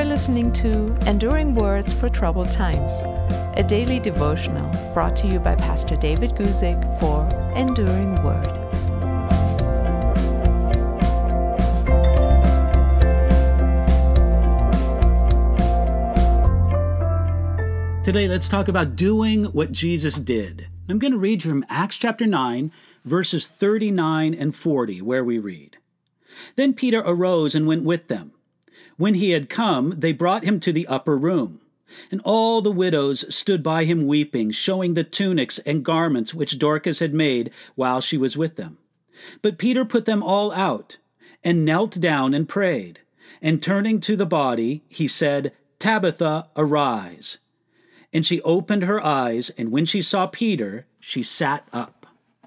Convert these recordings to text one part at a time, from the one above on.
listening to Enduring Words for Troubled Times, a daily devotional brought to you by Pastor David Guzik for Enduring Word. Today, let's talk about doing what Jesus did. I'm going to read from Acts chapter 9, verses 39 and 40, where we read, "Then Peter arose and went with them. When he had come, they brought him to the upper room. And all the widows stood by him weeping, showing the tunics and garments which Dorcas had made while she was with them. But Peter put them all out, and knelt down and prayed. And turning to the body, he said, 'Tabitha, arise.' And she opened her eyes, and when she saw Peter, she sat up."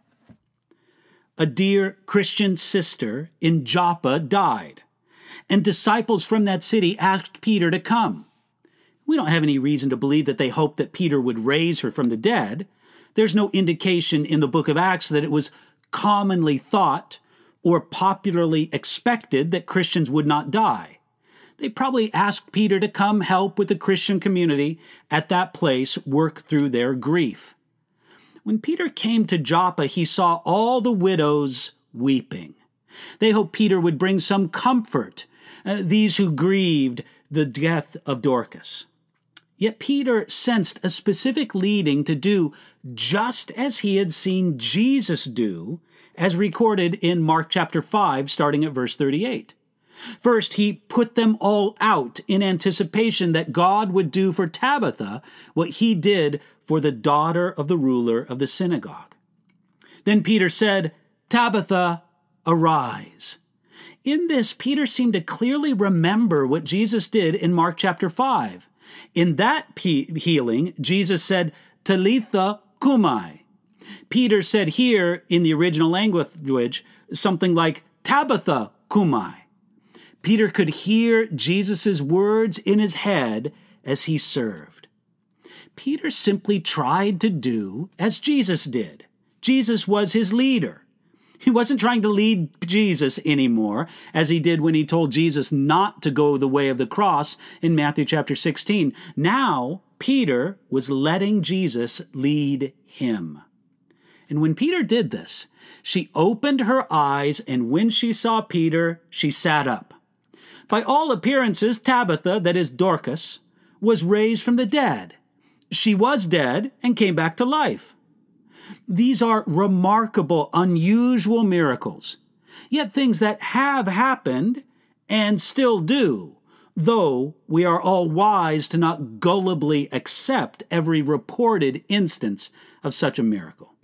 A dear Christian sister in Joppa died, and disciples from that city asked Peter to come. We don't have any reason to believe that they hoped that Peter would raise her from the dead. There's no indication in the book of Acts that it was commonly thought or popularly expected that Christians would not die. They probably asked Peter to come help with the Christian community at that place work through their grief. When Peter came to Joppa, he saw all the widows weeping. They hoped Peter would bring some comfort, these who grieved the death of Dorcas. Yet Peter sensed a specific leading to do just as he had seen Jesus do, as recorded in Mark chapter 5, starting at verse 38. First, he put them all out in anticipation that God would do for Tabitha what he did for the daughter of the ruler of the synagogue. Then Peter said, "Tabitha, arise." In this, Peter seemed to clearly remember what Jesus did in Mark chapter 5. In that healing, Jesus said, "Talitha cumi." Peter said here in the original language something like, "Tabitha cumi." Peter could hear Jesus' words in his head as he served. Peter simply tried to do as Jesus did. Jesus was his leader. He wasn't trying to lead Jesus anymore, as he did when he told Jesus not to go the way of the cross in Matthew chapter 16. Now, Peter was letting Jesus lead him. And when Peter did this, she opened her eyes, and when she saw Peter, she sat up. By all appearances, Tabitha, that is Dorcas, was raised from the dead. She was dead and came back to life. These are remarkable, unusual miracles, yet things that have happened and still do, though we are all wise to not gullibly accept every reported instance of such a miracle.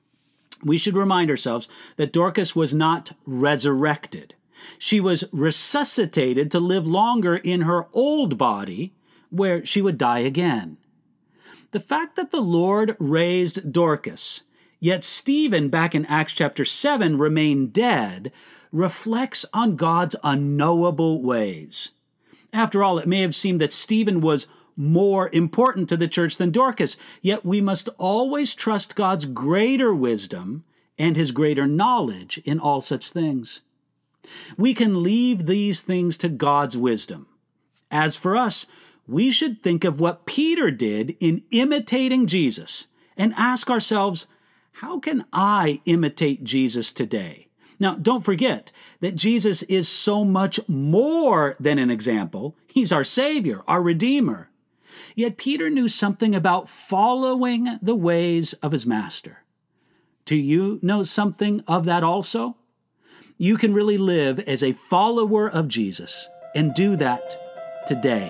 We should remind ourselves that Dorcas was not resurrected. She was resuscitated to live longer in her old body, where she would die again. The fact that the Lord raised Dorcas, yet Stephen back in Acts chapter 7 remained dead, reflects on God's unknowable ways. After all, it may have seemed that Stephen was more important to the church than Dorcas, yet we must always trust God's greater wisdom and his greater knowledge in all such things. We can leave these things to God's wisdom. As for us, we should think of what Peter did in imitating Jesus and ask ourselves, how can I imitate Jesus today? Now, don't forget that Jesus is so much more than an example. He's our Savior, our Redeemer. Yet Peter knew something about following the ways of his Master. Do you know something of that also? You can really live as a follower of Jesus and do that today.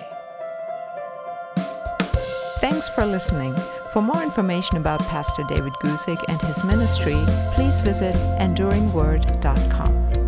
Thanks for listening. For more information about Pastor David Guzik and his ministry, please visit enduringword.com.